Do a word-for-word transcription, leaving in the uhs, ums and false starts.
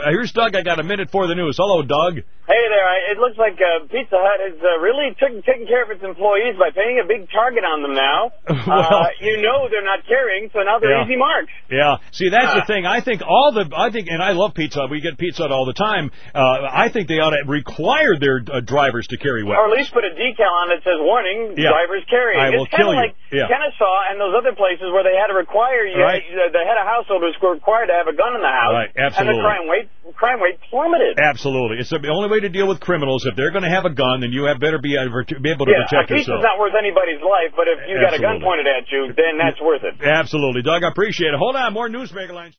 Uh, here's Doug. I got a minute for the news. Hello, Doug. Hey there. I, it looks like uh, Pizza Hut has uh, really taken taking care of its employees by paying a big target on them now. well, uh, you know they're not caring, so now they're yeah. easy marks. Yeah. See, that's uh, the thing. I think all the, I think, and I love Pizza Hut. We get Pizza Hut all the time. Uh, I think they ought to require their uh, drivers to carry weapons. Or at least put a decal on that says, warning, yeah. drivers carrying. I will it's kind kill of you. like Yeah. Kennesaw and those other places where they had to require you, right. uh, the head of household was required to have a gun in the house. Right, absolutely. And the crime rate, crime rate plummeted. Absolutely. It's the only way to deal with criminals. If they're going to have a gun, then you have better be able to, be able to yeah, protect a piece yourself. is not worth anybody's life, but if you got a gun pointed at you, then that's worth it. Absolutely. Doug, I appreciate it. Hold on. More Newsmaker lines.